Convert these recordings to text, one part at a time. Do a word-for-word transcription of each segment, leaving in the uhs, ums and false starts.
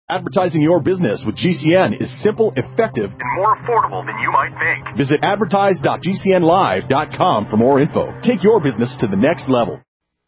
Advertising your business with G C N is simple, effective, and more affordable than you might think. Visit advertise dot g c n live dot com for more info. Take your business to the next level.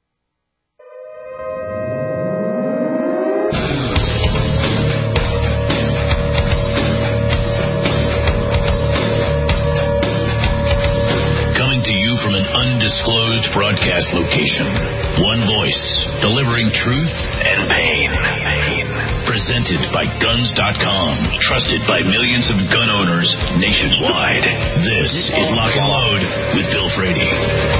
Coming to you from an undisclosed broadcast location. One voice, delivering truth and pain. Presented by guns dot com, trusted by millions of gun owners nationwide. This is Lock and Load with Bill Frady.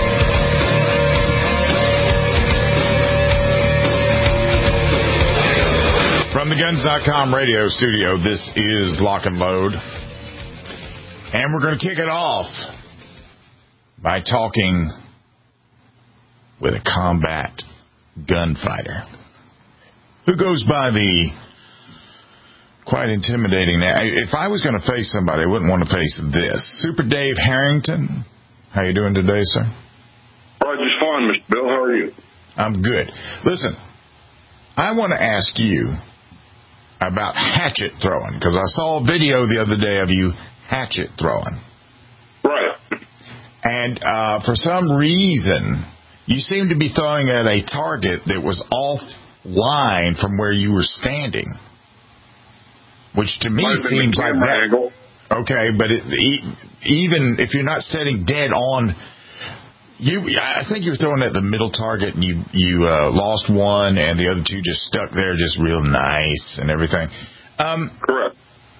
From the guns dot com radio studio, this is Lock and Load. And we're going to kick it off by talking with a combat gunfighter who goes by the quite intimidating name. If I was going to face somebody, I wouldn't want to face this. Super Dave Harrington. How you doing today, sir? All right, just fine, Mister Bill. How are you? I'm good. Listen, I want to ask you about hatchet throwing, because I saw a video the other day of you hatchet throwing. Right. And uh, for some reason, you seem to be throwing at a target that was offline from where you were standing, which to me seems like that. Angle. Okay, but it, even if you're not standing dead on, you, I think you were throwing at the middle target, and you you uh, lost one, and the other two just stuck there, just real nice and everything. Um, Correct.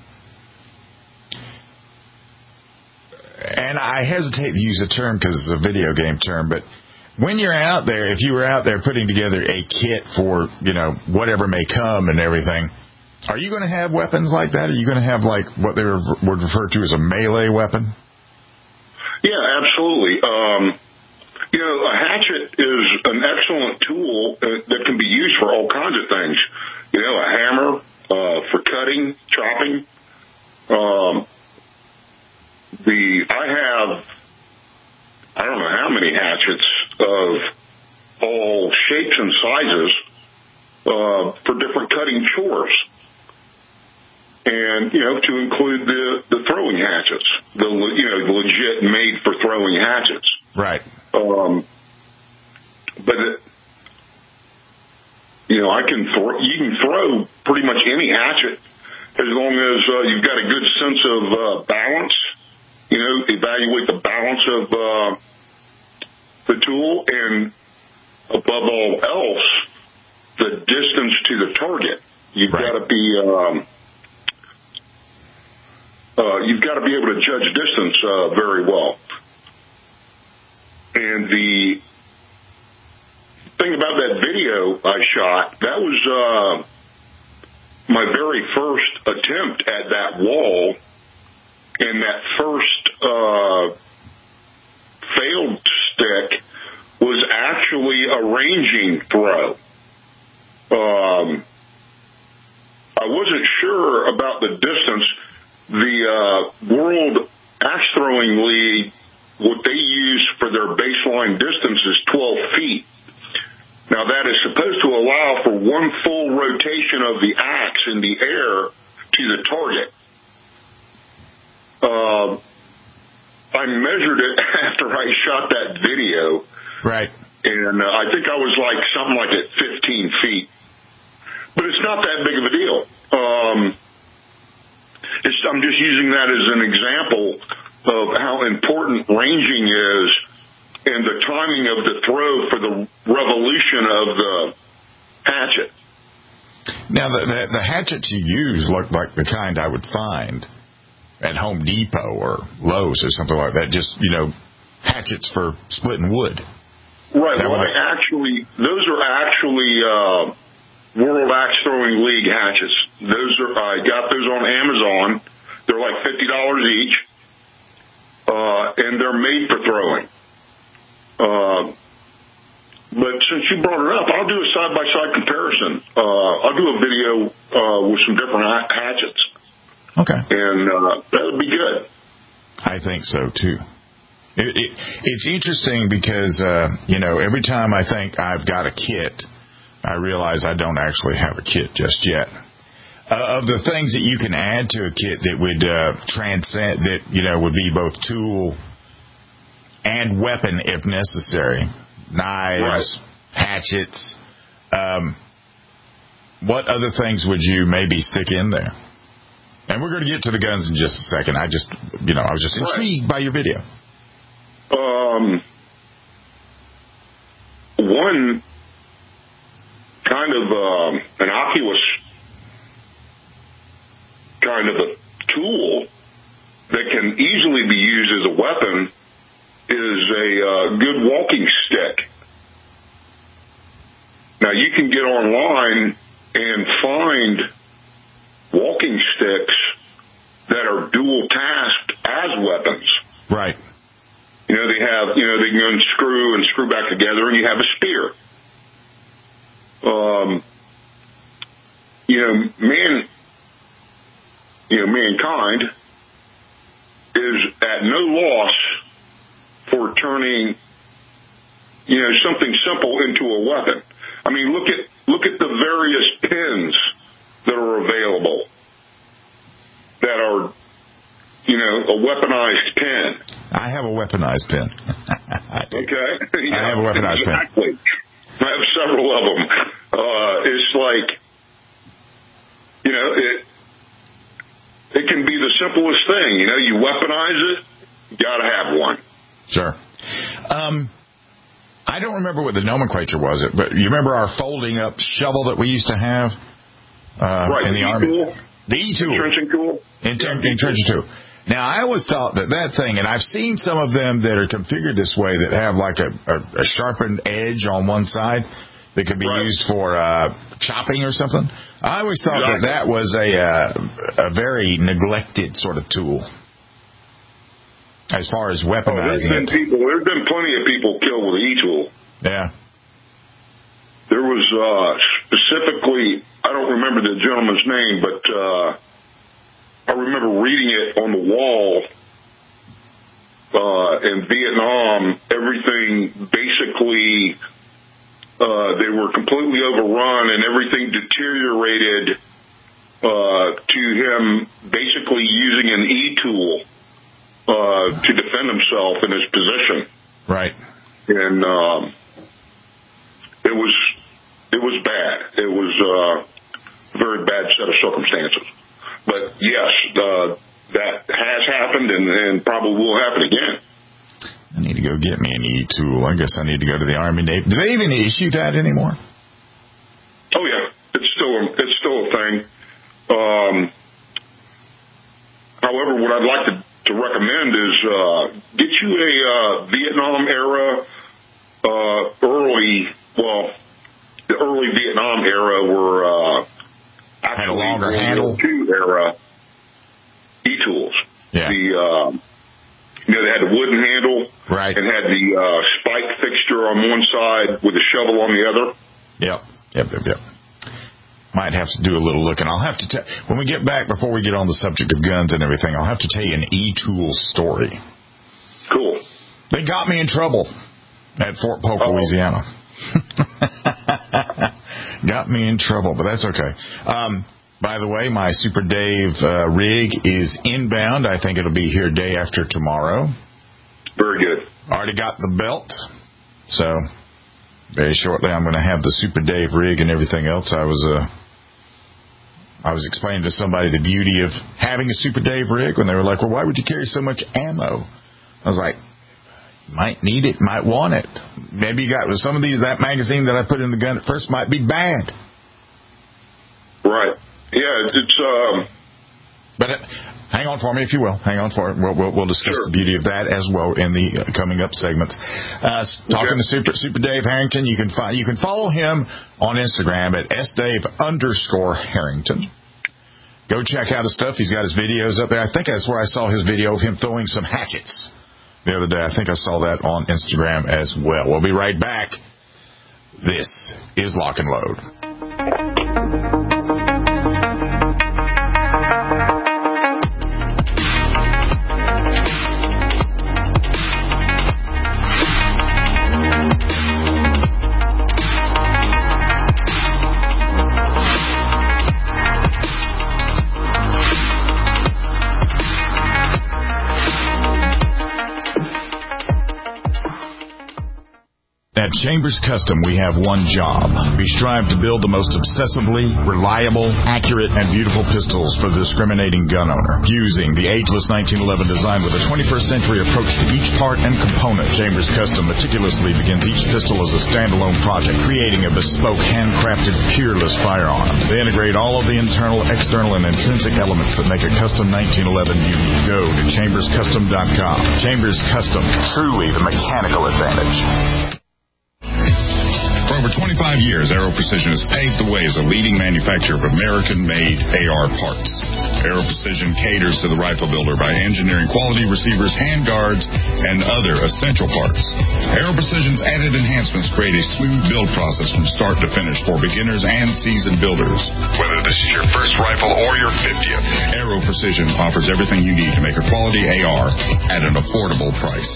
And I hesitate to use the term because it's a video game term, but when you're out there, if you were out there putting together a kit for, you know, whatever may come and everything, are you going to have weapons like that? Are you going to have, like, what they would refer to as a melee weapon? Yeah, absolutely. Um, you know, a hatchet is an excellent tool that can be used for all kinds of things. You know, a hammer uh, for cutting, chopping. Um, the I have, I don't know how many hatchets of all shapes and sizes uh, for different cutting chores. And, you know, to include the, the throwing hatchets, the, you know, the legit made for throwing hatchets. Right. Um, but, it, you know, I can throw, you can throw pretty much any hatchet as long as uh, you've got a good sense of uh, balance. You know, evaluate the balance of uh, the tool, and above all else, the distance to the target. You've right. got to be, um, uh, you've got to be able to judge distance uh, very well. And the thing about that video I shot, that was uh, my very first attempt at that wall. And that first uh, failed stick was actually a ranging throw. Um, I wasn't sure about the distance. The uh, World Axe Throwing League, what they use for their baseline distance is twelve feet. Now, that is supposed to allow for one full rotation of the axe in the air to the target. Uh, I measured it after I shot that video. Right. And uh, I think I was like something like at fifteen feet. But it's not that big of a deal. Um, it's, I'm just using that as an example of how important ranging is and the timing of the throw for the revolution of the hatchet. Now, the, the, the hatchets you use look like the kind I would find at Home Depot or Lowe's or something like that. Just, you know, hatchets for splitting wood. Right. Well, I actually, those are actually uh, World Axe Throwing League hatchets. Those are, I got those on Amazon. They're like fifty dollars each, uh, and they're made for throwing. Uh, but since you brought it up, I'll do a side-by-side comparison. Uh, I'll do a video uh, with some different hatchets. Okay. And uh, that would be good. I think so, too. It, it, it's interesting because, uh, you know, every time I think I've got a kit, I realize I don't actually have a kit just yet. Uh, of the things that you can add to a kit that would uh, transcend, that, you know, would be both tool and weapon if necessary, knives, right. hatchets, um, what other things would you maybe stick in there? And we're going to get to the guns in just a second. I just, you know, I was just intrigued right. by your video. Um, one kind of um, innocuous kind of a tool that can easily be used as a weapon is a uh, good walking stick. Now, you can get online and find walking sticks that are dual tasked as weapons. Right. You know, they have, you know, they can unscrew and screw back together, and you have a spear. Um, you know, man, you know, mankind is at no loss for turning, you know, something simple into a weapon. I mean, look at look at the various pins that are available that are, you know, a weaponized pin. I have a weaponized pin. I okay. Yeah, I have a weaponized exactly. pin. I have several of them. Uh, it's like, you know, it it can be the simplest thing. You know, you weaponize it, you got to have one. Sure. Um, I don't remember what the nomenclature was, but you remember our folding up shovel that we used to have uh, right, in the, the Army? E-tool? The E-tool. Entrenching tool? Entrenching yeah, entrenching tool. Now, I always thought that that thing, and I've seen some of them that are configured this way that have like a, a, a sharpened edge on one side that could be right. used for uh, chopping or something. I always thought exactly. that that was a uh, a very neglected sort of tool as far as weaponizing oh, there's been it. People, there's been plenty of people killed with an E-tool. Yeah. There was uh, specifically, I don't remember the gentleman's name, but uh, I remember reading it on the wall uh, in Vietnam. Everything basically, uh, they were completely overrun and everything deteriorated uh, to him basically using an E-tool uh, to defend himself in his position. Right. And um, it was it was bad. It was uh, a very bad set of circumstances. But yes, uh, that has happened and, and probably will happen again. I need to go get me an E-tool. I guess I need to go to the Army Navy. Do they even issue that anymore? Oh yeah, it's still a, it's still a thing. Um, however, what I'd like to, to recommend is uh, get you a uh, Vietnam era, uh, early, well, the early Vietnam era were. Uh, Had a longer handle. Two era E-tools. Yeah. The uh, you know they had the wooden handle, right, and had the uh, spike fixture on one side with the shovel on the other. Yep, yep, yep, yep. Might have to do a little looking. I'll have to tell when we get back. Before we get on the subject of guns and everything, I'll have to tell you an E-tool story. Cool. They got me in trouble at Fort Polk, Uh-oh. Louisiana. Got me in trouble, but that's okay. Um, by the way, my Super Dave uh, rig is inbound. I think it'll be here day after tomorrow. Very good. Already got the belt, so very shortly I'm going to have the Super Dave rig and everything else. I was uh, I was explaining to somebody the beauty of having a Super Dave rig when they were like, "Well, why would you carry so much ammo?" I was like, might need it, might want it. Maybe you got some of these, that magazine that I put in the gun at first might be bad. Right. Yeah, it's, it's um. But it, hang on for me, if you will. Hang on for it. We'll, we'll, we'll discuss sure. the beauty of that as well in the uh, coming up segments. Uh, talking okay. to Super Super Dave Harrington, you can find you can follow him on Instagram at sdave underscore Harrington. Go check out his stuff. He's got his videos up there. I think that's where I saw his video of him throwing some hatchets the other day. I think I saw that on Instagram as well. We'll be right back. This is Lock and Load. At Chambers Custom, we have one job. We strive to build the most obsessively reliable, accurate, and beautiful pistols for the discriminating gun owner. Fusing the ageless nineteen eleven design with a twenty-first century approach to each part and component, Chambers Custom meticulously begins each pistol as a standalone project, creating a bespoke, handcrafted, peerless firearm. They integrate all of the internal, external, and intrinsic elements that make a custom nineteen eleven unique. Go to chambers custom dot com. Chambers Custom, truly the mechanical advantage. For over twenty-five years, Aero Precision has paved the way as a leading manufacturer of American-made A R parts. Aero Precision caters to the rifle builder by engineering quality receivers, handguards, and other essential parts. Aero Precision's added enhancements create a smooth build process from start to finish for beginners and seasoned builders. Whether this is your first rifle or your fiftieth, Aero Precision offers everything you need to make a quality A R at an affordable price.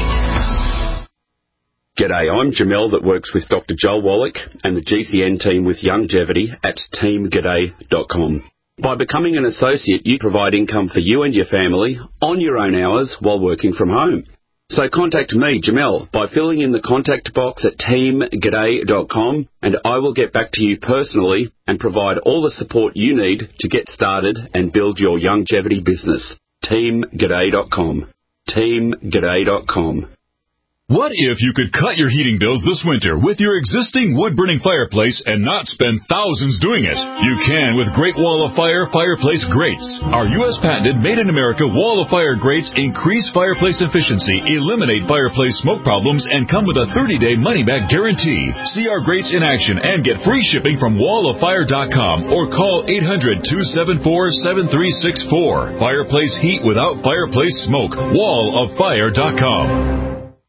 G'day, I'm Jamel that works with Doctor Joel Wallach and the G C N team with Longevity at team g'day dot com. By becoming an associate, you provide income for you and your family on your own hours while working from home. So contact me, Jamel, by filling in the contact box at team g'day dot com, and I will get back to you personally and provide all the support you need to get started and build your longevity business. team g'day dot com. team g'day dot com. What if you could cut your heating bills this winter with your existing wood-burning fireplace and not spend thousands doing it? You can with Great Wall of Fire fireplace grates. Our U S patented made-in-America Wall of Fire grates increase fireplace efficiency, eliminate fireplace smoke problems, and come with a thirty-day money-back guarantee. See our grates in action and get free shipping from wall of fire dot com or call eight hundred, two seven four, seven three six four. Fireplace heat without fireplace smoke. wall of fire dot com.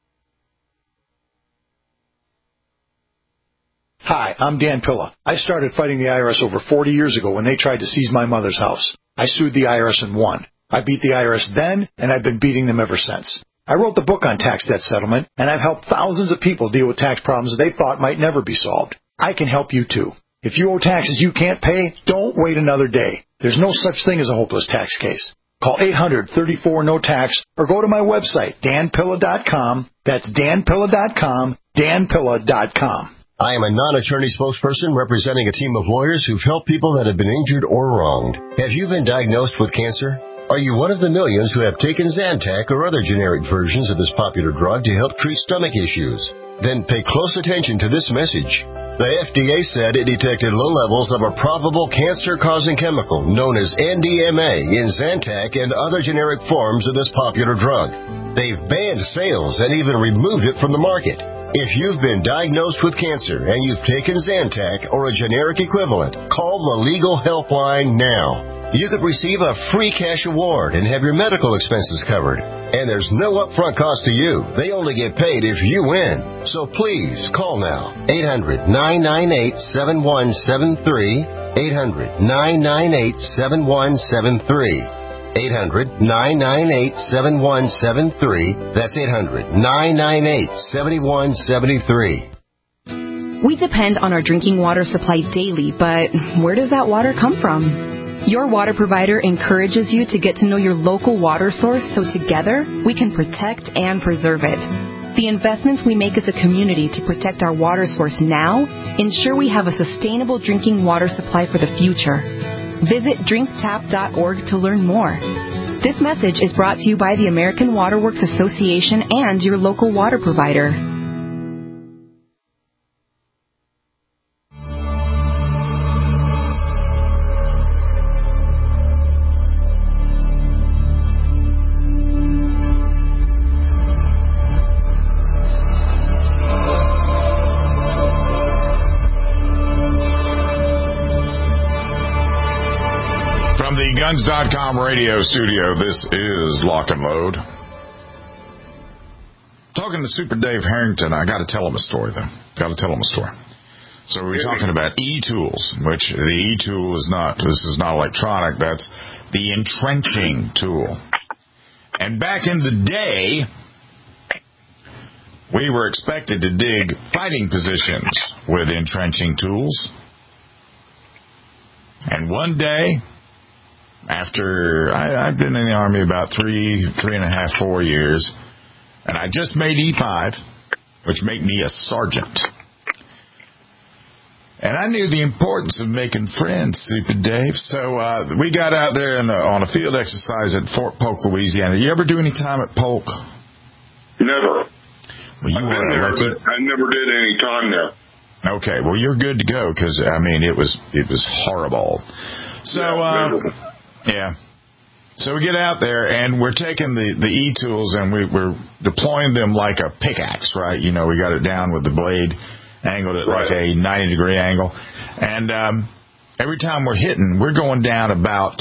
Hi, I'm Dan Pilla. I started fighting the I R S over forty years ago when they tried to seize my mother's house. I sued the I R S and won. I beat the I R S then, and I've been beating them ever since. I wrote the book on tax debt settlement, and I've helped thousands of people deal with tax problems they thought might never be solved. I can help you too. If you owe taxes you can't pay, don't wait another day. There's no such thing as a hopeless tax case. Call eight hundred, thirty-four, no tax or go to my website, dan pilla dot com. That's dan pilla dot com, dan pilla dot com. I am a non-attorney spokesperson representing a team of lawyers who've helped people that have been injured or wronged. Have you been diagnosed with cancer? Are you one of the millions who have taken Zantac or other generic versions of this popular drug to help treat stomach issues? Then pay close attention to this message. The F D A said it detected low levels of a probable cancer-causing chemical known as N D M A in Zantac and other generic forms of this popular drug. They've banned sales and even removed it from the market. If you've been diagnosed with cancer and you've taken Zantac or a generic equivalent, call the Legal Helpline now. You could receive a free cash award and have your medical expenses covered. And there's no upfront cost to you. They only get paid if you win. So please call now. eight hundred, nine nine eight, seven one seven three. eight hundred, nine nine eight, seven one seven three. eight hundred, nine nine eight, seven one seven three. That's eight hundred, nine nine eight, seven one seven three. We depend on our drinking water supply daily, but where does that water come from? Your water provider encourages you to get to know your local water source so together we can protect and preserve it. The investments we make as a community to protect our water source now ensure we have a sustainable drinking water supply for the future. Visit drink tap dot org to learn more. This message is brought to you by the American Water Works Association and your local water provider. Guns dot com radio studio, this is Lock and Load. Talking to Super Dave Harrington, I got to tell him a story, though. Got to tell him a story. So we're talking about e-tools, which the e-tool is not, this is not electronic, that's the entrenching tool. And back in the day, we were expected to dig fighting positions with entrenching tools. And one day, after I, I've been in the Army about three, three and a half, four years, and I just made E five, which make me a sergeant. And I knew the importance of making friends, Super Dave. So uh, we got out there in a, on a field exercise at Fort Polk, Louisiana. Did you ever do any time at Polk? Never. Well, you I've were been there, lucky. but I never did any time there. Okay, well, you're good to go because, I mean, it was it was horrible. So, Yeah, uh, yeah. So we get out there, and we're taking the, the E-tools, and we, we're deploying them like a pickaxe, right? You know, we got it down with the blade angled at Right. like a ninety-degree angle. And um, every time we're hitting, we're going down about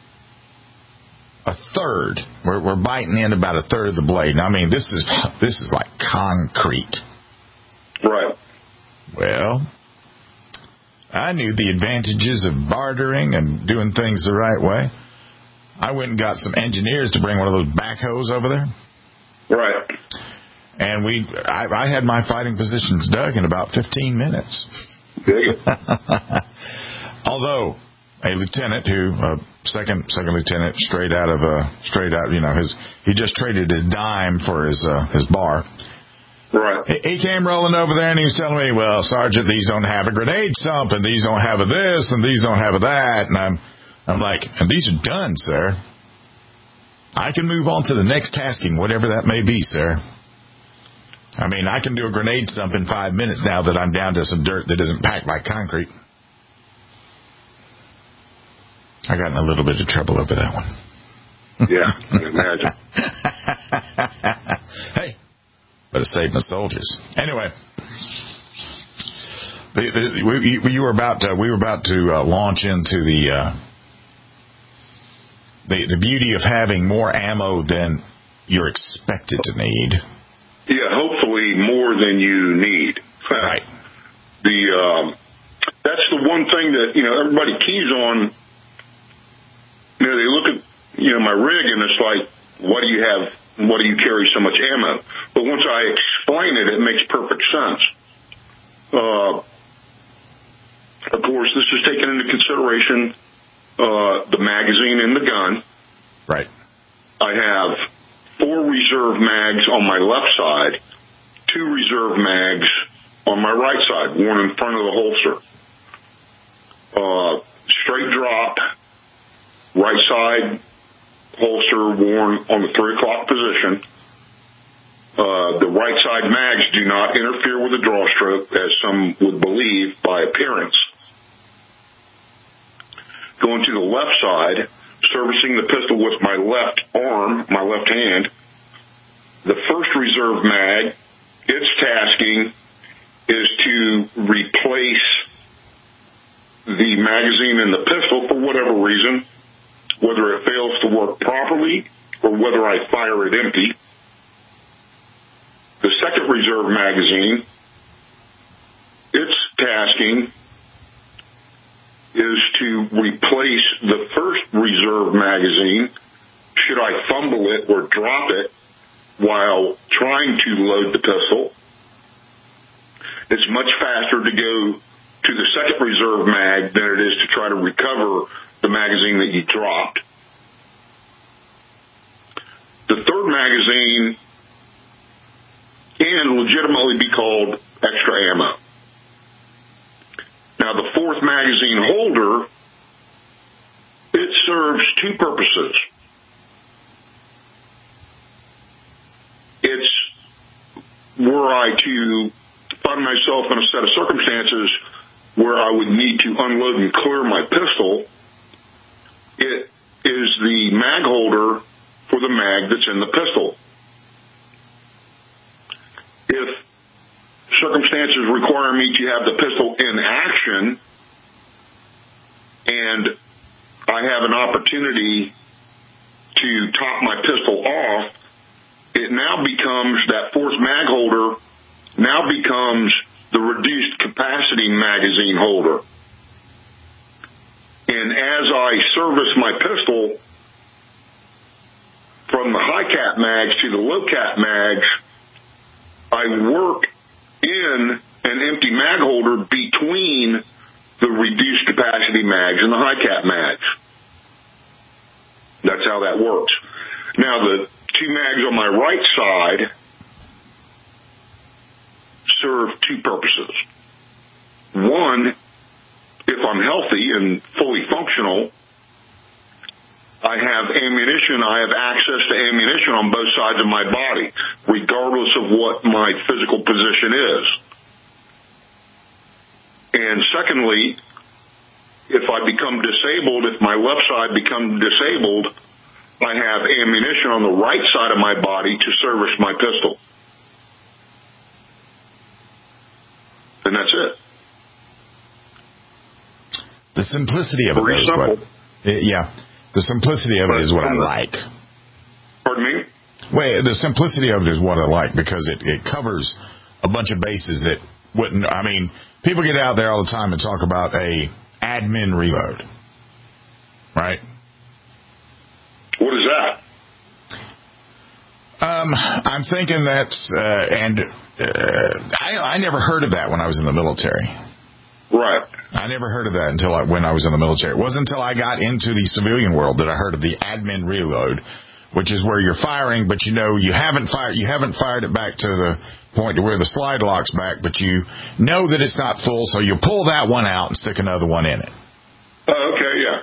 a third. We're, we're biting in about a third of the blade. And I mean, this is this is like concrete. Right. Well, I knew the advantages of bartering and doing things the right way. I went and got some engineers to bring one of those backhoes over there. Right. And we, I, I had my fighting positions dug in about fifteen minutes. Dig it. Although a lieutenant who, uh, second second lieutenant, straight out of uh, straight out, you know, his he just traded his dime for his uh, his bar. Right. He, he came rolling over there and he was telling me, "Well, Sergeant, these don't have a grenade sump, and these don't have a this, and these don't have a that." And I'm I'm like, "And these are done, sir. I can move on to the next tasking, whatever that may be, sir." I mean, I can do a grenade sump in five minutes now that I'm down to some dirt that isn't packed by concrete. I got in a little bit of trouble over that one. Yeah, I can imagine. Hey, but it saved my soldiers. Anyway, the, the, we, we, you were about to, we were about to uh, launch into the, uh, the the beauty of having more ammo than you're expected to need. Yeah, hopefully more than you need. Right. The um, that's the one thing that, you know, everybody keys on. You know, they look at, you know, my rig and it's like, what do you have? What do you carry so much ammo? But once I explain it, it makes perfect sense. Uh, of course, this is taken into consideration uh, the magazine and the gun. Right. I have four reserve mags on my left side, two reserve mags on my right side, worn in front of the holster. Uh, straight drop, right side holster worn on the three o'clock position. Uh, the right side mags do not interfere with the draw stroke, as some would believe by appearance. Going to the left side, servicing the pistol with my left arm, my left hand. The first reserve mag, its tasking is to replace the magazine in the pistol for whatever reason, whether it fails to work properly or whether I fire it empty. The second reserve magazine, its tasking is to replace the first reserve magazine should I fumble it or drop it while trying to load the pistol. It's much faster to go to the second reserve mag than it is to try to recover the magazine that you dropped. The third magazine can legitimately be called extra ammo. Now, the fourth magazine holder, it serves two purposes. It's were I to find myself in a set of circumstances where I would need to unload and clear my pistol, it is the mag holder for the mag that's in the pistol. If circumstances require me to have the pistol in action and I have an opportunity to top my pistol off, it now becomes, that fourth mag holder now becomes the reduced capacity magazine holder. And as I service my pistol from the high cap mags to the low cap mags, I work in an empty mag holder between the reduced capacity mags and the high cap mags. That's how that works. Now, the two mags on my right side two purposes. One, if I'm healthy and fully functional, I have ammunition, I have access to ammunition on both sides of my body, regardless of what my physical position is. And secondly, if I become disabled, if my left side becomes disabled, I have ammunition on the right side of my body to service my pistol. And that's it. The simplicity of it Very is simple. what, yeah. The simplicity of it is what I like. Pardon me? Well, the simplicity of it is what I like because it, it covers a bunch of bases that wouldn't. I mean, people get out there all the time and talk about a admin reload, right? What is that? Um, I'm thinking that's uh, and uh, I, I never heard of that when I was in the military. Right. I never heard of that until I, when I was in the military. It wasn't until I got into the civilian world that I heard of the admin reload, which is where you're firing, but you know you haven't fired you haven't fired it back to the point to where the slide locks back, but you know that it's not full, so you pull that one out and stick another one in it. Oh, okay, yeah.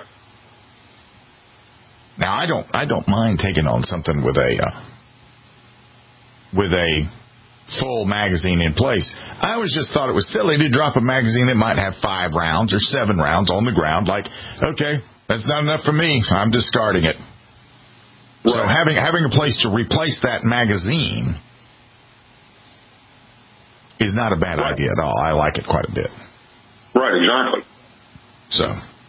Now I don't I don't mind taking on something with a uh, with a full magazine in place. I always just thought it was silly to drop a magazine that might have five rounds or seven rounds on the ground. Like, okay, that's not enough for me. I'm discarding it. Right. So having having a place to replace that magazine is not a bad right. idea at all. I like it quite a bit. Right, exactly. So,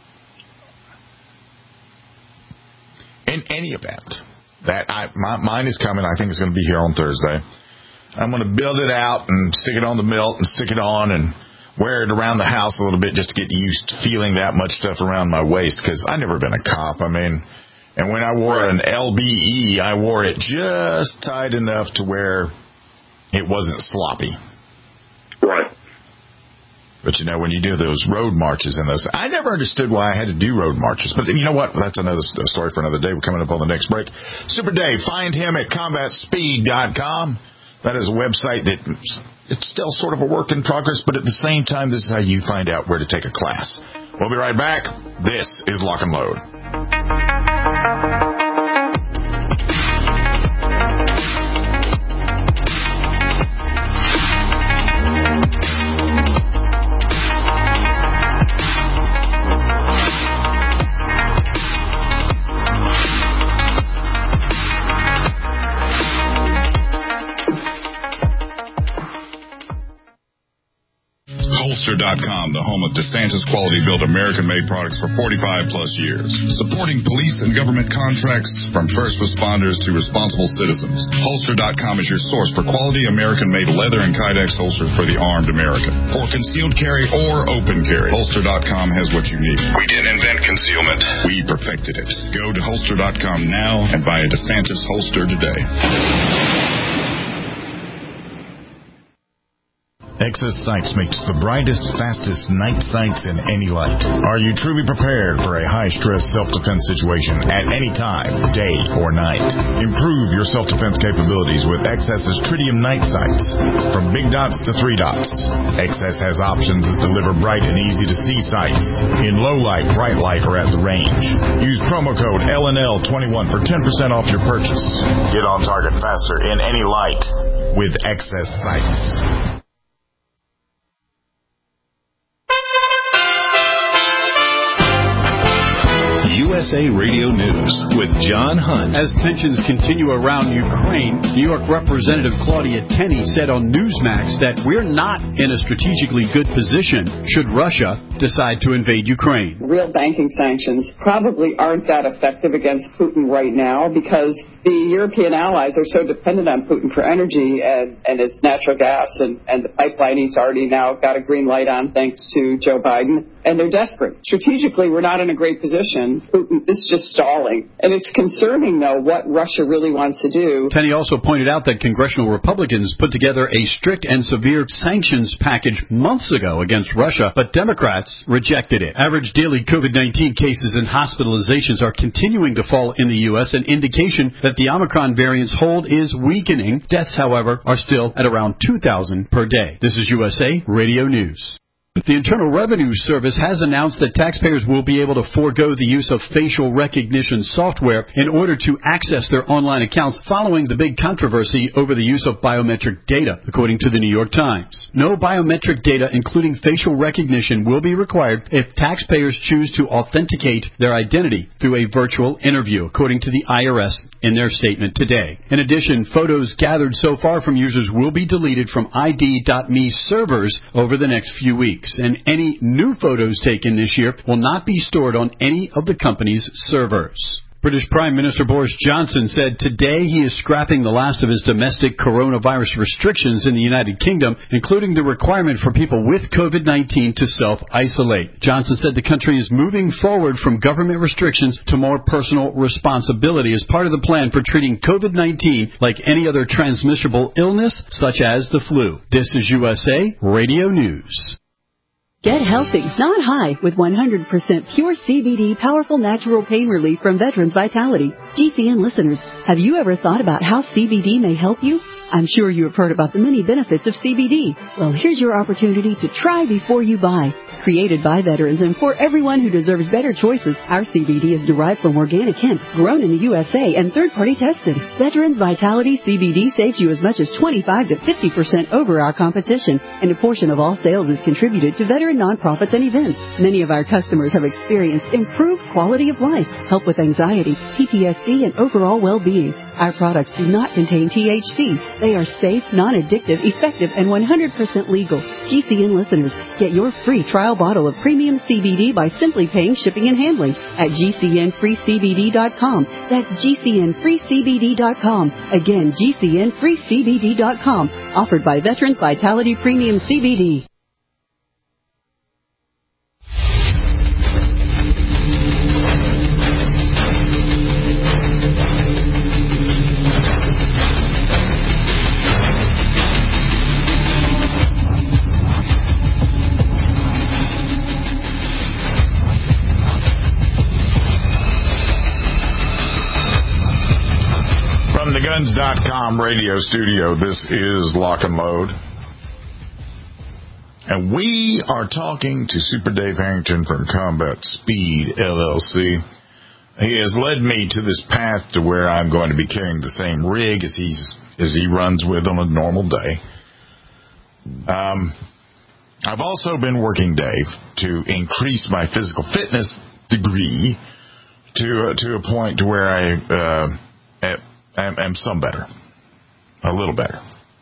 in any event, that I, my, mine is coming. I think it's going to be here on Thursday. I'm going to build it out and stick it on the belt and stick it on and wear it around the house a little bit just to get used to feeling that much stuff around my waist because I've never been a cop. I mean, and when I wore an L B E, I wore it just tight enough to where it wasn't sloppy. Right. But, you know, when you do those road marches and those, I never understood why I had to do road marches. But you know what? That's another story for another day. We're coming up on the next break. Super Dave, find him at combat speed dot com. That is a website that it's still sort of a work in progress, but at the same time, this is how you find out where to take a class. We'll be right back. This is Lock and Load. Holster dot com, the home of DeSantis quality-built American-made products for forty-five plus years. Supporting police and government contracts from first responders to responsible citizens. Holster dot com is your source for quality American-made leather and Kydex holsters for the armed American. For concealed carry or open carry, Holster dot com has what you need. We didn't invent concealment. We perfected it. Go to Holster dot com now and buy a DeSantis holster today. Excess Sights makes the brightest, fastest night sights in any light. Are you truly prepared for a high-stress self-defense situation at any time, day or night? Improve your self-defense capabilities with Excess's Tritium night sights. From big dots to three dots, Excess has options that deliver bright and easy-to-see sights in low light, bright light, or at the range. Use promo code L N L twenty-one for ten percent off your purchase. Get on target faster in any light with Excess Sights. U S A Radio News with John Hunt. As tensions continue around Ukraine, New York Representative Claudia Tenney said on Newsmax that we're not in a strategically good position should Russia decide to invade Ukraine. Real banking sanctions probably aren't that effective against Putin right now because the European allies are so dependent on Putin for energy and, and its natural gas and, and the pipeline he's already now got a green light on thanks to Joe Biden. And they're desperate. Strategically, we're not in a great position. Putin is just stalling. And it's concerning, though, what Russia really wants to do. Tenney also pointed out that congressional Republicans put together a strict and severe sanctions package months ago against Russia, but Democrats Democrats rejected it. Average daily COVID nineteen cases and hospitalizations are continuing to fall in the U S, an indication that the Omicron variant's hold is weakening. Deaths, however, are still at around two thousand per day. This is U S A Radio News. The Internal Revenue Service has announced that taxpayers will be able to forego the use of facial recognition software in order to access their online accounts following the big controversy over the use of biometric data, according to the New York Times. No biometric data, including facial recognition, will be required if taxpayers choose to authenticate their identity through a virtual interview, according to the I R S in their statement today. In addition, photos gathered so far from users will be deleted from I D dot me servers over the next few weeks. And any new photos taken this year will not be stored on any of the company's servers. British Prime Minister Boris Johnson said today he is scrapping the last of his domestic coronavirus restrictions in the United Kingdom, including the requirement for people with COVID nineteen to self-isolate. Johnson said the country is moving forward from government restrictions to more personal responsibility as part of the plan for treating COVID nineteen like any other transmissible illness, such as the flu. This is U S A Radio News. Get healthy, not high, with one hundred percent pure C B D powerful natural pain relief from Veterans Vitality. G C N listeners, have you ever thought about how C B D may help you? I'm sure you have heard about the many benefits of C B D. Well, here's your opportunity to try before you buy. Created by veterans and for everyone who deserves better choices, our C B D is derived from organic hemp, grown in the U S A and third-party tested. Veterans Vitality C B D saves you as much as twenty-five to fifty percent over our competition, and a portion of all sales is contributed to veteran nonprofits and events. Many of our customers have experienced improved quality of life, help with anxiety, P T S D, and overall well-being. Our products do not contain T H C. They are safe, non-addictive, effective, and one hundred percent legal. G C N listeners, get your free trial bottle of premium C B D by simply paying shipping and handling at G C N free C B D dot com. That's G C N free C B D dot com. Again, G C N free C B D dot com. Offered by Veterans Vitality Premium C B D. From the guns dot com radio studio, this is Lock and Load. And we are talking to Super Dave Harrington from Combat Speed, L L C. He has led me to this path to where I'm going to be carrying the same rig as he's as he runs with on a normal day. Um, I've also been working, Dave, to increase my physical fitness degree to uh, to a point to where I uh, am, am some better, a little better.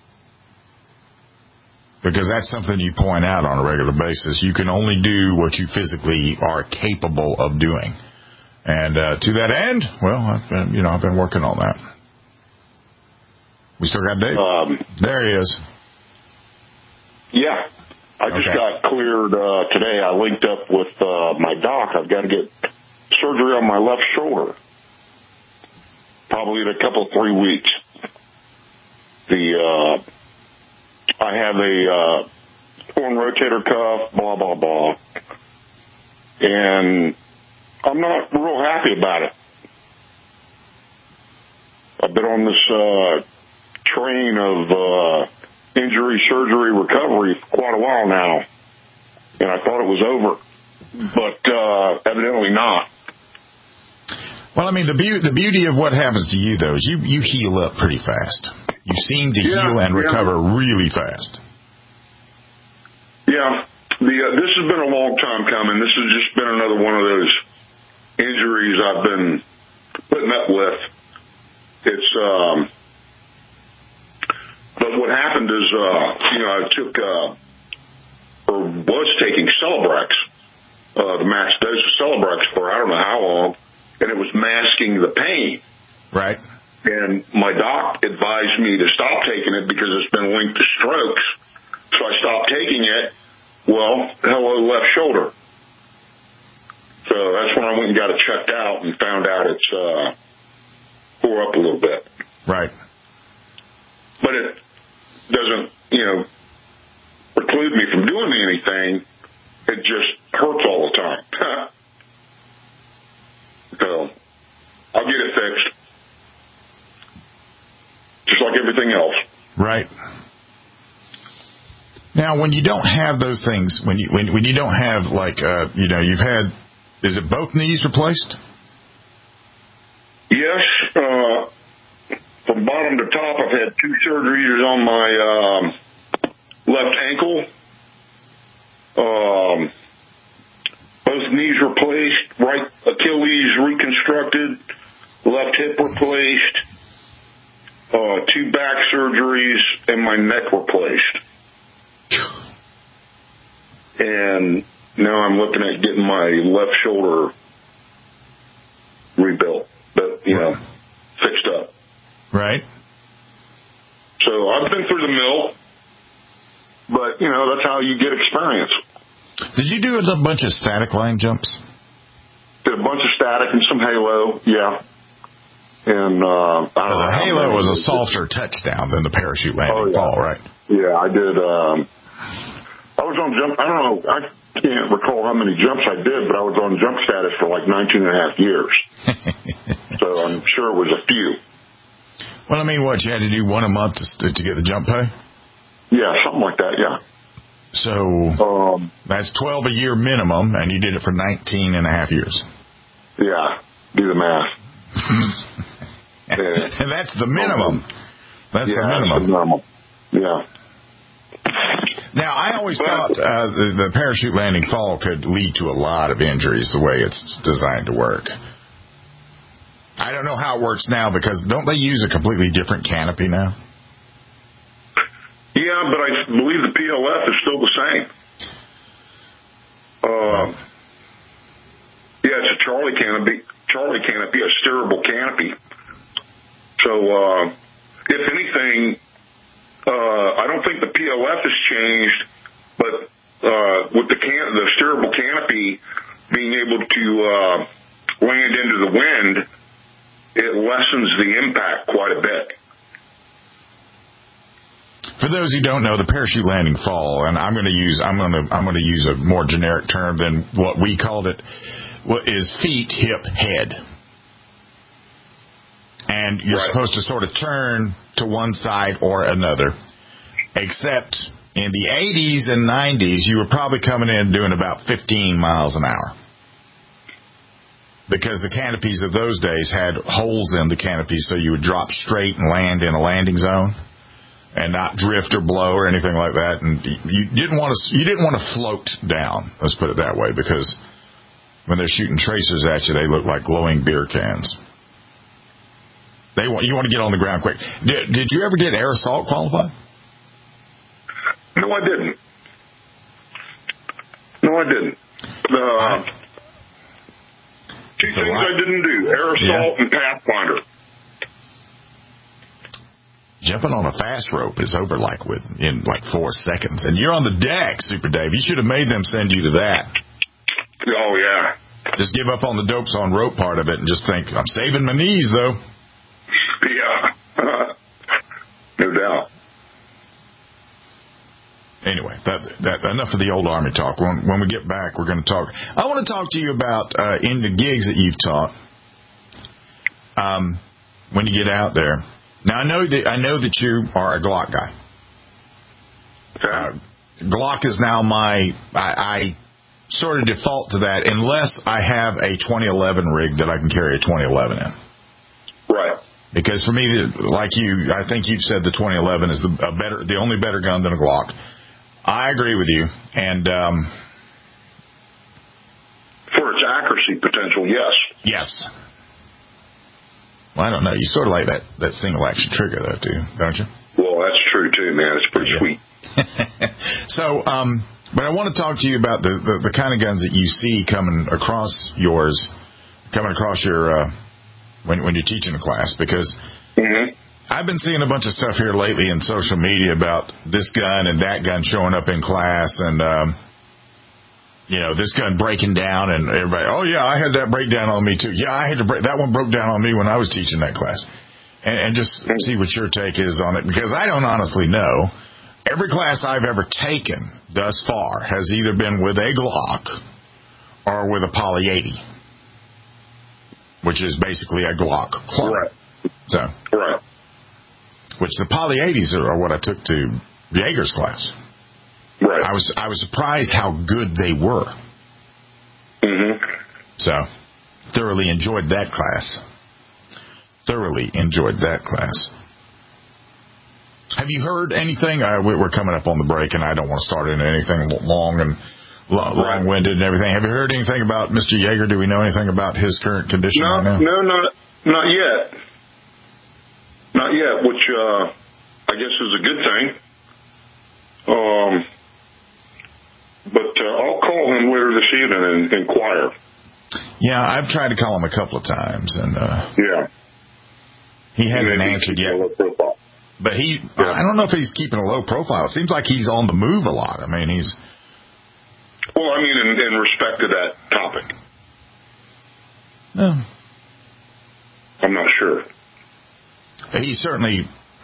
Because that's something you point out on a regular basis. You can only do what you physically are capable of doing. And uh, to that end, well, I've been, you know, I've been working on that. We still got Dave? Um, there he is. Yeah. I just okay. got cleared uh, today. I linked up with uh, my doc. I've got to get surgery on my left shoulder. Probably in a couple, three weeks. The uh, I have a uh, torn rotator cuff, blah, blah, blah. And I'm not real happy about it. I've been on this uh, train of uh, injury, surgery, recovery for quite a while now. And I thought it was over. But uh, evidently not. Well, I mean, the, be- the beauty of what happens to you, though, is you, you heal up pretty fast. You seem to yeah, heal and yeah. recover really fast. Yeah. The uh, this has been a long time coming. This has just been another one of those injuries I've been putting up with. It's, um, but what happened is, uh, you know, I took, uh, or was taking Celebrex, uh, the max dose of Celebrex for I don't know how long, and it was masking the pain. Right. And my doc advised me to stop taking it because it's been linked to strokes. So I stopped taking it. Well, hello, left shoulder. So that's when I went and got it checked out and found out it's uh, tore up a little bit. Right. But it doesn't, you know, preclude me from doing anything. It just hurts all the time. So I'll get it fixed, just like everything else. Right. Now, when you don't have those things, when you when when you don't have like uh, you know, you've had, is it both knees replaced? Yes, uh, from bottom to top, I've had two surgeries on my um, left ankle. Um, both knees replaced, right Achilles reconstructed, left hip replaced, uh, two back surgeries, and my neck replaced. And now I'm looking at getting my left shoulder rebuilt, but, you know, fixed up. Right. So I've been through the mill, but, you know, that's how you get experience. Did you do a bunch of static line jumps? Did a bunch of static and some halo, yeah. And uh, I don't well, the know halo was a softer touchdown than the parachute landing oh, yeah. fall, right? Yeah, I did. Um, I was on jump. I don't know. I can't recall how many jumps I did, but I was on jump status for like nineteen and a half years. So I'm sure it was a few. Well, I mean, what, you had to do one a month to, to get the jump pay? Yeah, something like that, yeah. So um, that's twelve a year minimum, and you did it for nineteen and a half years. Yeah, do the math. and, and that's the minimum. That's yeah, the minimum. That's the minimum. Yeah. Now, I always thought uh, the, the parachute landing fall could lead to a lot of injuries the way it's designed to work. I don't know how it works now, because don't they use a completely different canopy now? Yeah, but I believe the P L F is still the same. Uh, yeah, it's a Charlie canopy, Charlie canopy, a steerable canopy. So, uh, if anything, uh, I don't think the P L F has changed, but uh, with the can the steerable canopy being able to uh, land into the wind, it lessens the impact quite a bit. For those who don't know, the parachute landing fall, and I'm going to use I'm going to I'm going to use a more generic term than what we called it, what is feet, hip, head. And you're right. supposed to sort of turn to one side or another. Except in the eighties and nineties, you were probably coming in doing about fifteen miles an hour. Because the canopies of those days had holes in the canopy, so you would drop straight and land in a landing zone and not drift or blow or anything like that. And you didn't want to you didn't want to float down, let's put it that way, because when they're shooting tracers at you, they look like glowing beer cans. They want you want to get on the ground quick. Did, did you ever get air assault qualified? No, I didn't. No, I didn't. Uh, two things I didn't do: air assault yeah. and Pathfinder. Jumping on a fast rope is over like with in like four seconds, and you're on the deck, Super Dave. You should have made them send you to that. Oh yeah. Just give up on the dopes on rope part of it, and just think, I'm saving my knees though. Yeah, no doubt. Anyway, that, that enough of the old Army talk. When, when we get back, we're going to talk. I want to talk to you about uh, in the gigs that you've taught. Um, when you get out there. Now I know that I know that you are a Glock guy. Uh, Glock is now my. I, I sort of default to that unless I have a twenty eleven rig that I can carry a twenty eleven in. Right. Because for me, like you, I think you've said the twenty eleven is the a better, the only better gun than a Glock. I agree with you, and um, for its accuracy potential, yes. Yes. Well, I don't know. You sort of like that, that single action trigger, though, too, don't you? Well, that's true too, man. It's pretty yeah. sweet. So, um, but I want to talk to you about the, the, the kind of guns that you see coming across yours, coming across your uh, when when you're teaching a class, because. Mm-hmm. I've been seeing a bunch of stuff here lately in social media about this gun and that gun showing up in class, and um, you know, this gun breaking down, and everybody, oh yeah, I had that breakdown on me too. Yeah, I had to break that one broke down on me when I was teaching that class, and, and just see what your take is on it, because I don't honestly know. Every class I've ever taken thus far has either been with a Glock are with a Poly eighty, which is basically a Glock clone. Right. So, right. Which the Poly eighties are, are what I took to Jaeger's class. Right. I was I was surprised how good they were. Mm-hmm. So, thoroughly enjoyed that class. Thoroughly enjoyed that class. Have you heard anything? Uh, we're coming up on the break, and I don't want to start into anything long and long-winded and everything. Have you heard anything about Mister Jaeger? Do we know anything about his current condition no, right now? No, not not yet. Not yet, which uh, I guess is a good thing. Um, but uh, I'll call him later this evening and inquire. Yeah, I've tried to call him a couple of times, and uh, yeah, he hasn't answered yet. But he, yeah. I don't know if he's keeping a low profile. It seems like he's on the move a lot. I mean, he's. Well, I mean, in, in respect to that topic. No. I'm not sure. He certainly,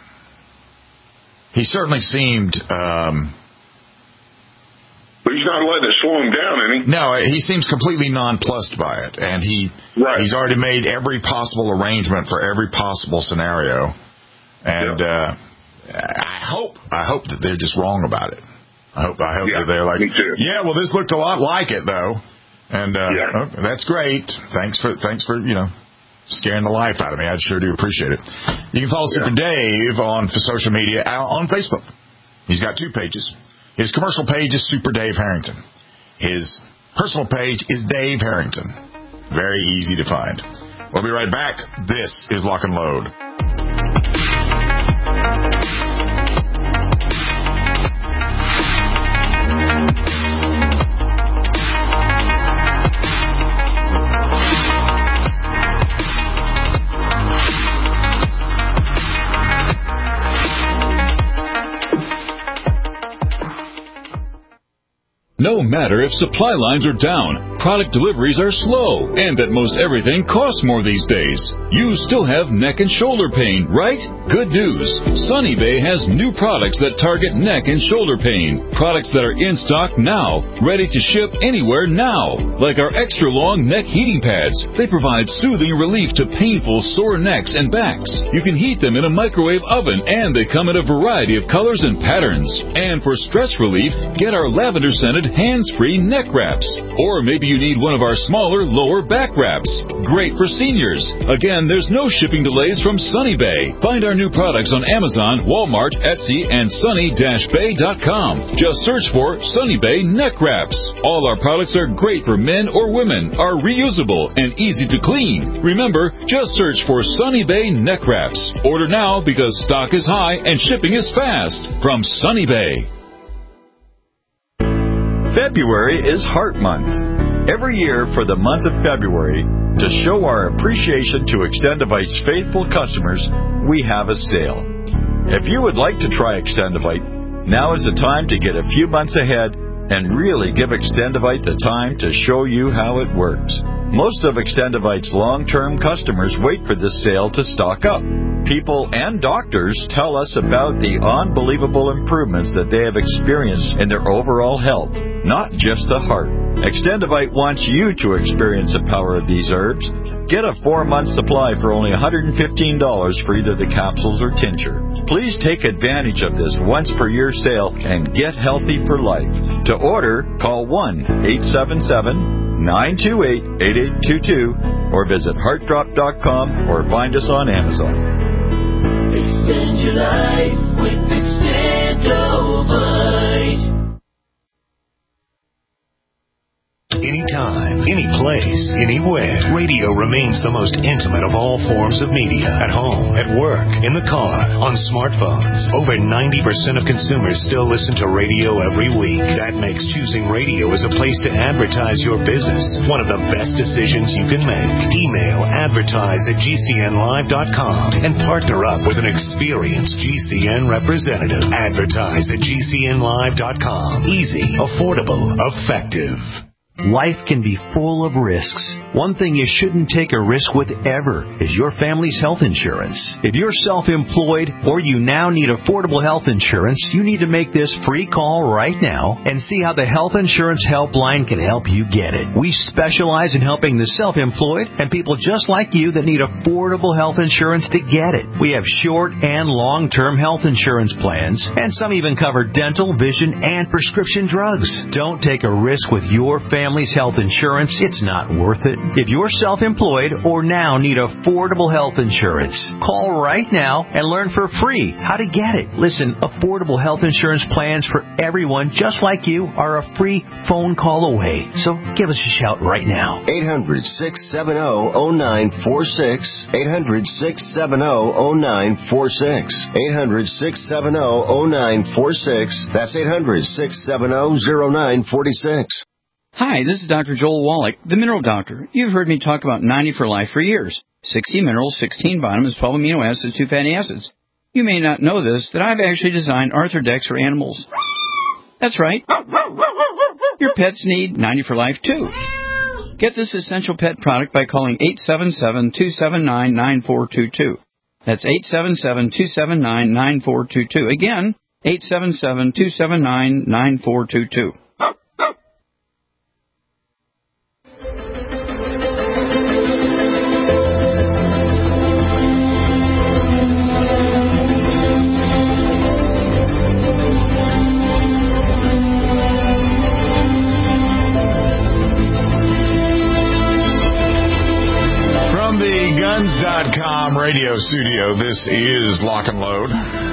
he certainly seemed. Um, but he's not letting it slow him down, any. No, he seems completely nonplussed by it, and he right. he's already made every possible arrangement for every possible scenario. And yeah. uh, I hope, I hope that they're just wrong about it. I hope, I hope yeah, that they're like, me too. yeah, well, this looked a lot like it though, and uh, yeah. oh, that's great. Thanks for, thanks for, you know, scaring the life out of me. I sure do appreciate it. You can follow yeah. Super Dave on for social media on Facebook. He's got two pages. His commercial page is Super Dave Harrington. His personal page is Dave Harrington. Very easy to find. We'll be right back. This is Lock and Load. No matter if supply lines are down, product deliveries are slow, and that most everything costs more these days, you still have neck and shoulder pain, right? Good news. Sunny Bay has new products that target neck and shoulder pain. Products that are in stock now, ready to ship anywhere now. Like our extra long neck heating pads. They provide soothing relief to painful sore necks and backs. You can heat them in a microwave oven, and they come in a variety of colors and patterns. And for stress relief, get our lavender scented hands-free neck wraps. Or maybe you need one of our smaller lower back wraps. Great for seniors. Again, there's no shipping delays from Sunny Bay. Find our new products on Amazon, Walmart, Etsy, and sunny dash bay dot com. Just search for Sunny Bay neck wraps. All our products are great for men or women, are reusable, and easy to clean. Remember, just search for Sunny Bay neck wraps. Order now because stock is high and shipping is fast. From Sunny Bay. February is Heart Month. Every year for the month of February, to show our appreciation to Extendivite's faithful customers, we have a sale. If you would like to try Extendivite, now is the time to get a few months ahead and really give Extendivite the time to show you how it works. Most of Extendivite's long-term customers wait for this sale to stock up. People and doctors tell us about the unbelievable improvements that they have experienced in their overall health, not just the heart. Extendivite wants you to experience the power of these herbs. Get a four-month supply for only one hundred fifteen dollars for either the capsules or tincture. Please take advantage of this once-per-year sale and get healthy for life. To order, call one eight seven seven, nine two eight, eight eight two two or visit heart drop dot com or find us on Amazon. Extend your life with Extendovite. Anytime, any place, anywhere, radio remains the most intimate of all forms of media. At home, at work, in the car, on smartphones. Over ninety percent of consumers still listen to radio every week. That makes choosing radio as a place to advertise your business one of the best decisions you can make. Email advertise at G C N live dot com and partner up with an experienced G C N representative. Advertise at G C N live dot com. Easy, affordable, effective. Life can be full of risks. One thing you shouldn't take a risk with ever is your family's health insurance. If you're self-employed or you now need affordable health insurance, you need to make this free call right now and see how the Health Insurance Helpline can help you get it. We specialize in helping the self-employed and people just like you that need affordable health insurance to get it. We have short and long-term health insurance plans, and some even cover dental, vision, and prescription drugs. Don't take a risk with your family's health insurance. It's not worth it. If you're self-employed or now need affordable health insurance, call right now and learn for free how to get it. Listen, affordable health insurance plans for everyone just like you are a free phone call away. So give us a shout right now. eight hundred, six seven zero, zero nine four six. eight hundred, six seven zero, zero nine four six. eight hundred, six seven zero, zero nine four six. That's eight hundred, six seven zero, zero nine four six. Hi, this is Doctor Joel Wallach, the Mineral Doctor. You've heard me talk about ninety for Life for years. sixty minerals, sixteen vitamins, twelve amino acids, two fatty acids. You may not know this, that I've actually designed Arthrodex for animals. That's right. Your pets need ninety for Life, too. Get this essential pet product by calling eight seven seven, two seven nine, nine four two two. That's eight seven seven, two seven nine, nine four two two. Again, eight seven seven, two seven nine, nine four two two. Guns dot com radio studio. This is Lock and Load.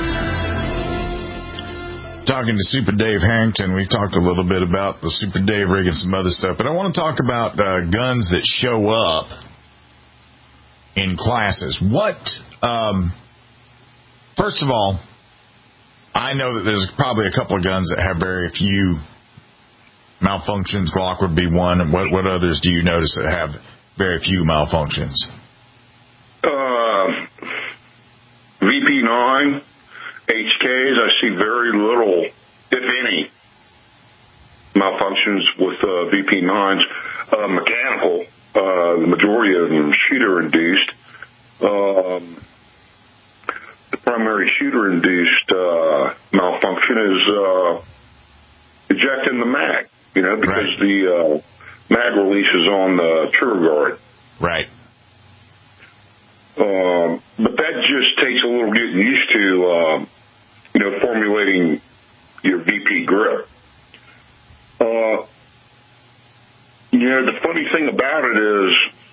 Talking to Super Dave Harrington. We talked a little bit about the Super Dave rig and some other stuff, but I want to talk about uh, guns that show up in classes. What, um, first of all, I know that there's probably a couple of guns that have very few malfunctions. Glock would be one. And what, what others do you notice that have very few malfunctions? Uh, V P nine, H Ks, I see very little, if any, malfunctions with uh, V P nines. Uh, mechanical, uh, the majority of them shooter-induced. Um, the primary shooter-induced uh, malfunction is uh, ejecting the mag, you know, because right. the uh, mag release is on the trigger guard. Right. Um, but that just takes a little getting used to, uh, you know, formulating your V P grip. Uh, you know, the funny thing about it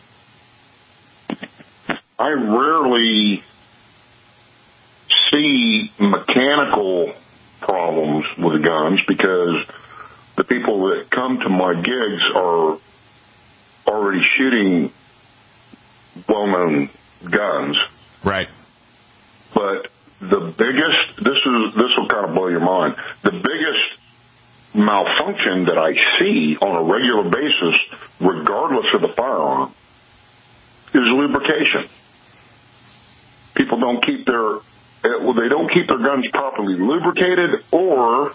is I rarely see mechanical problems with guns because the people that come to my gigs are already shooting well-known guns. Right. But the biggest, this is, this will kind of blow your mind. The biggest malfunction that I see on a regular basis, regardless of the firearm, is lubrication. People don't keep their, well, they don't keep their guns properly lubricated, or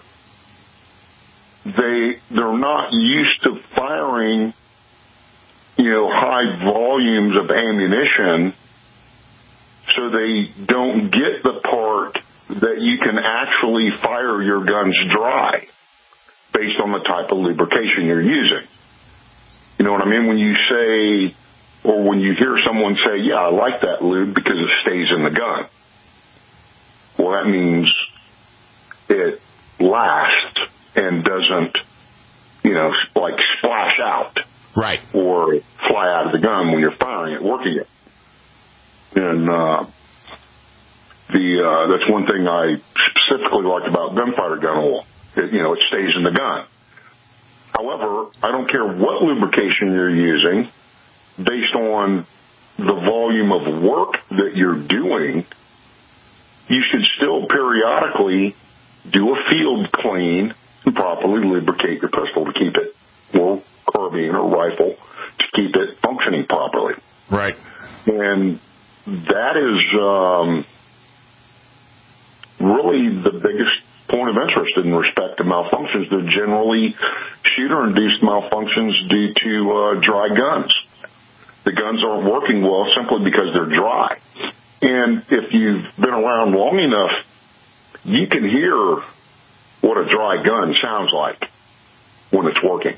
they, they're not used to firing, you know, high volumes of ammunition, so they don't get the part that you can actually fire your guns dry based on the type of lubrication you're using. You know what I mean? When you say, or when you hear someone say, yeah, I like that lube because it stays in the gun. Well, that means it lasts and doesn't, you know, like splash out. Right. Or fly out of the gun when you're firing it, working it. And uh, the uh, that's one thing I specifically like about gunfighter gun oil. It, you know, it stays in the gun. However, I don't care what lubrication you're using, based on the volume of work that you're doing, you should still periodically do a field clean and properly lubricate your pistol to keep it, or carbine or rifle, to keep it functioning properly. Right. And that is um, really the biggest point of interest in respect to malfunctions. They're generally shooter-induced malfunctions due to uh, dry guns. The guns aren't working well simply because they're dry. And if you've been around long enough, you can hear what a dry gun sounds like when it's working.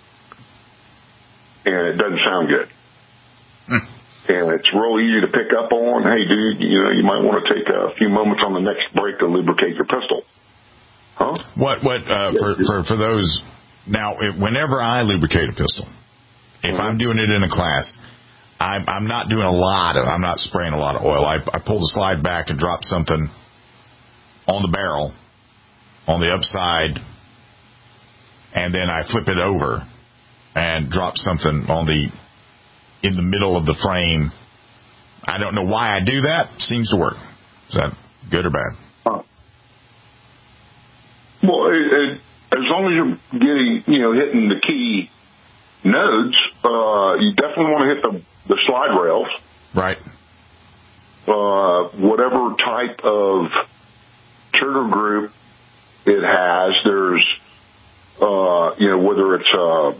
And it doesn't sound good. Hmm. And it's real easy to pick up on. Hey, dude, you know, you might want to take a few moments on the next break to lubricate your pistol. Huh? What, what, uh, for, for, for those, now, whenever I lubricate a pistol, if mm-hmm. I'm doing it in a class, I'm, I'm not doing a lot of, I'm not spraying a lot of oil. I, I pull the slide back and drop something on the barrel, on the upside, and then I flip it over and drop something on the, in the middle of the frame. I don't know why I do that. Seems to work. Is that good or bad? Huh. Well, it, it, as long as you're getting, you know, hitting the key nodes, uh, you definitely want to hit the, the slide rails. Right. Uh, whatever type of trigger group it has, there's, uh, you know, whether it's a,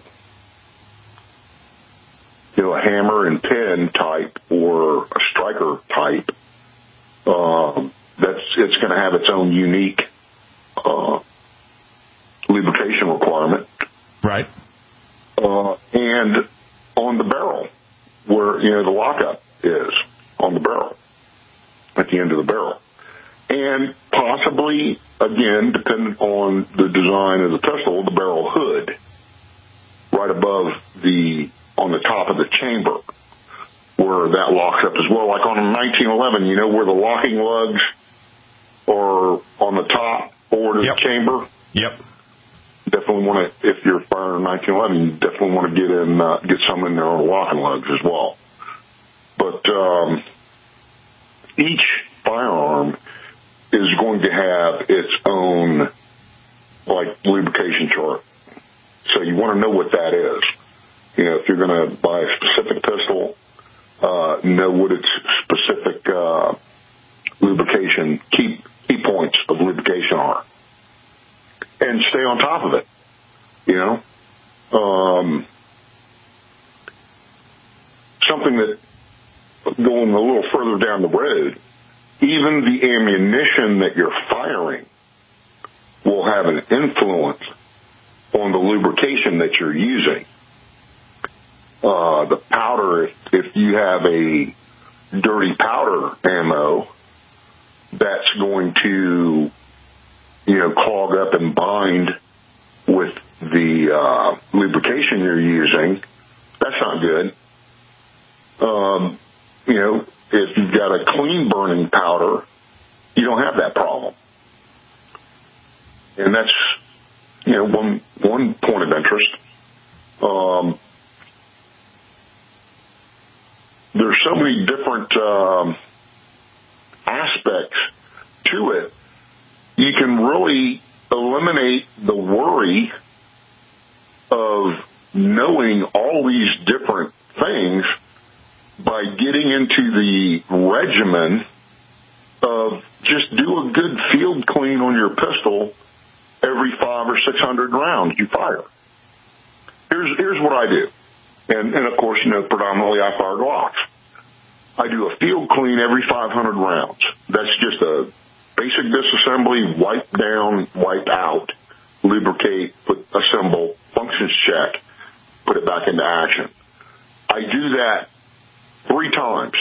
you know, a hammer and pin type or a striker type, um, that's, it's going to have its own unique, uh, lubrication requirement. Right. Uh, and on the barrel, where, you know, the lockup is on the barrel, at the end of the barrel. And possibly, again, depending on the design of the pistol, the barrel hood right above the, on the top of the chamber, where that locks up as well. Like on a nineteen eleven, you know, where the locking lugs are on the top forward of yep. the chamber? Yep. Definitely want to, if you're firing a nineteen eleven, you definitely want to get in, uh, get some in there on the locking lugs as well. But um, each firearm is going to have its own, like, lubrication chart. So you want to know what that is. You know, if you're going to buy a specific pistol, uh, know what its specific uh, lubrication, key, key points of lubrication are. And stay on top of it, you know. Um, something that, going a little further down the road, even the ammunition that you're firing will have an influence on the lubrication that you're using. Uh, the powder, if, if you have a dirty powder ammo, that's going to, you know, clog up and bind with the uh, lubrication you're using. That's not good. Um, you know, if you've got a clean burning powder, you don't have that problem. And that's, you know, one one point of interest. Um, there's so many different um, aspects to it. You can really eliminate the worry of knowing all these different things by getting into the regimen of just do a good field clean on your pistol every five or six hundred rounds you fire. Here's here's what I do, and and of course, you know, predominantly I fire Glocks. I do a field clean every five hundred rounds. That's just a basic disassembly, wipe down, wipe out, lubricate, put, assemble, functions check, put it back into action. I do that three times.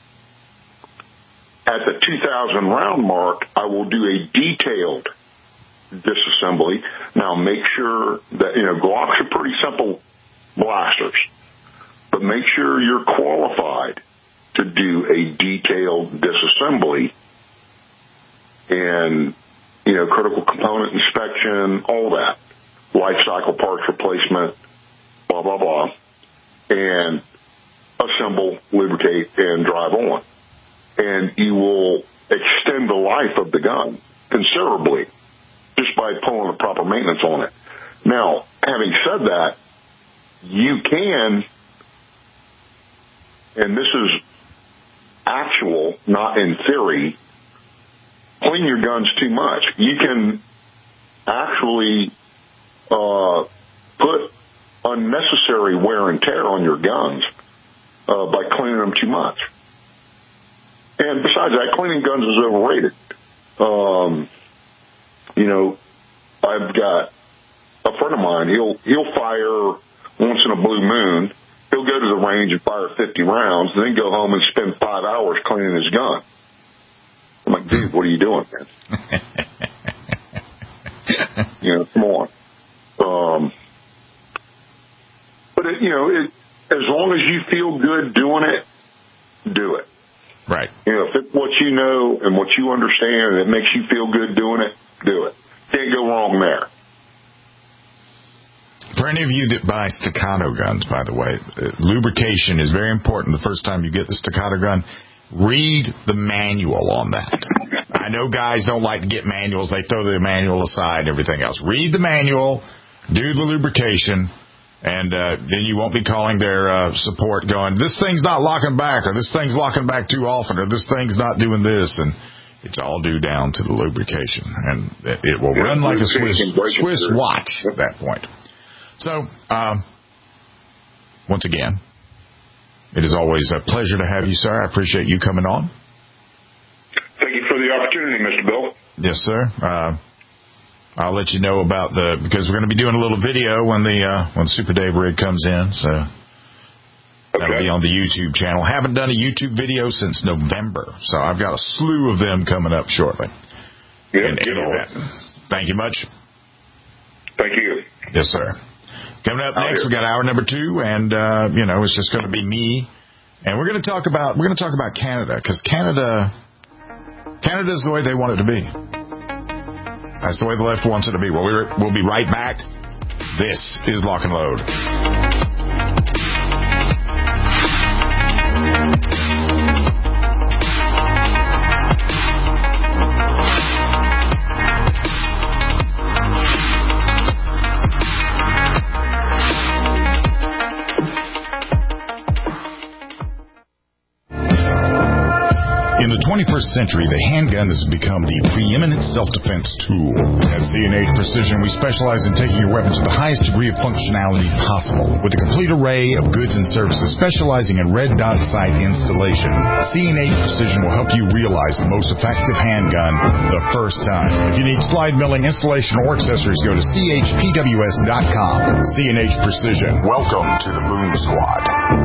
At the two thousand round mark, I will do a detailed disassembly. Now, make sure that, you know, Glocks are pretty simple blasters, but make sure you're qualified to do a detailed disassembly and, you know, critical component inspection, all that, life cycle parts replacement, blah, blah, blah, and assemble, lubricate, and drive on. And you will extend the life of the gun considerably just by pulling the proper maintenance on it. Now, having said that, you can, and this is actual, not in theory, clean your guns too much. You can actually uh, put unnecessary wear and tear on your guns uh, by cleaning them too much. And besides that, cleaning guns is overrated. Um, you know, I've got a friend of mine. He'll he'll fire once in a blue moon. He'll go to the range and fire fifty rounds, and then go home and spend five hours cleaning his gun. I'm like, dude, what are you doing, man? You know, come on. Um, but it, you know, it, as long as you feel good doing it, do it. Right. You know, if it's what you know and what you understand and it makes you feel good doing it, do it. Can't go wrong there. For any of you that buy staccato guns, by the way, uh, lubrication is very important the first time you get the staccato gun. Read the manual on that. I know guys don't like to get manuals. They throw the manual aside and everything else. Read the manual, do the lubrication, and uh, then you won't be calling their uh, support going, this thing's not locking back, or this thing's locking back too often, or this thing's not doing this. And it's all due down to the lubrication. And it will yeah, run like a Swiss, Swiss watch at that point. So, um, once again, it is always a pleasure to have you, sir. I appreciate you coming on. Thank you for the opportunity, Mister Bill. Yes, sir. Uh, I'll let you know about the, because we're going to be doing a little video when the uh, when Super Dave rig comes in, so okay. That'll be on the YouTube channel. Haven't done a YouTube video since November, so I've got a slew of them coming up shortly. Yeah, get on. Thank you much. Thank you. Yes, sir. Coming up next, we got hour number two, and uh, you know, it's just going to be me, and we're going to talk about we're going to talk about Canada, because Canada, Canada is the way they want it to be. That's the way the left wants it to be. Well, we're, we'll be right back. This is Lock and Load. In the twenty-first century, the handgun has become the preeminent self-defense tool. At C and H Precision, we specialize in taking your weapon to the highest degree of functionality possible. With a complete array of goods and services specializing in red dot sight installation, C and H Precision will help you realize the most effective handgun the first time. If you need slide milling, installation, or accessories, go to C H P W S dot com. C and H Precision. Welcome to the Boom Squad.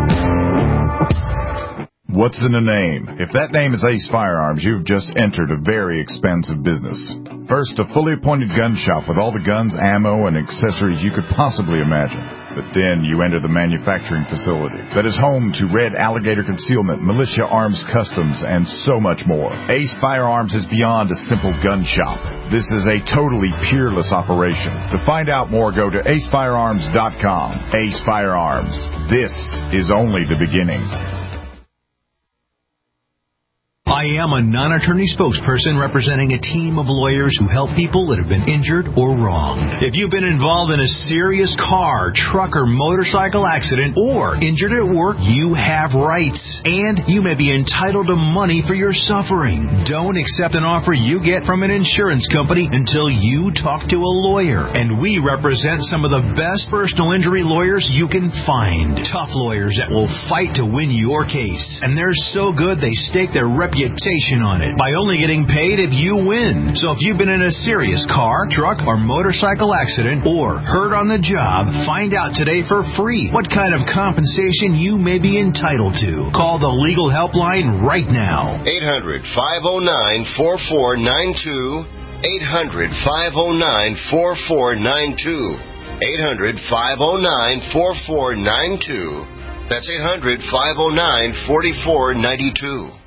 What's in a name? If that name is Ace Firearms, you've just entered a very expensive business. First, a fully appointed gun shop with all the guns, ammo, and accessories you could possibly imagine. But then you enter the manufacturing facility that is home to Red Alligator Concealment, Militia Arms Customs, and so much more. Ace Firearms is beyond a simple gun shop. This is a totally peerless operation. To find out more, go to ace firearms dot com. Ace Firearms. This is only the beginning. I am a non-attorney spokesperson representing a team of lawyers who help people that have been injured or wronged. If you've been involved in a serious car, truck, or motorcycle accident, or injured at work, you have rights, and you may be entitled to money for your suffering. Don't accept an offer you get from an insurance company until you talk to a lawyer. And we represent some of the best personal injury lawyers you can find. Tough lawyers that will fight to win your case. And they're so good they stake their reputation on it by only getting paid if you win. So if you've been in a serious car, truck, or motorcycle accident or hurt on the job, find out today for free what kind of compensation you may be entitled to. Call the legal helpline right now. eight hundred, five oh nine, four four nine two. eight hundred, five oh nine, four four nine two. eight hundred, five oh nine, four four nine two. That's eight hundred, five oh nine, four four nine two.